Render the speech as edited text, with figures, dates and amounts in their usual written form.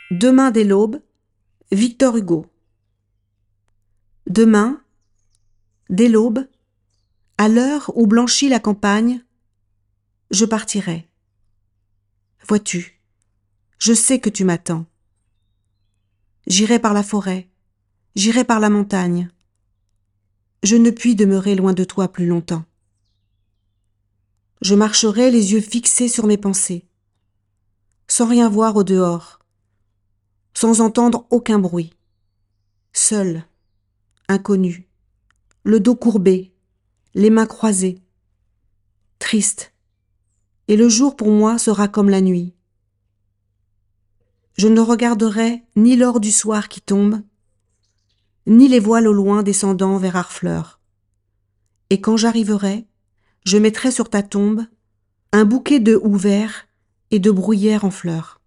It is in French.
Demain dès l'aube, Victor Hugo. Demain, dès l'aube, à l'heure où blanchit la campagne, je partirai. Vois-tu, je sais que tu m'attends. J'irai par la forêt, j'irai par la montagne. Je ne puis demeurer loin de toi plus longtemps. Je marcherai les yeux fixés sur mes pensées, sans rien voir au dehors, sans entendre aucun bruit, seul, inconnu, le dos courbé, les mains croisées, triste, et le jour pour moi sera comme la nuit. Je ne regarderai ni l'or du soir qui tombe, ni les voiles au loin descendant vers Harfleur. Et quand j'arriverai, je mettrai sur ta tombe un bouquet de houx verts et de bruyères en fleurs.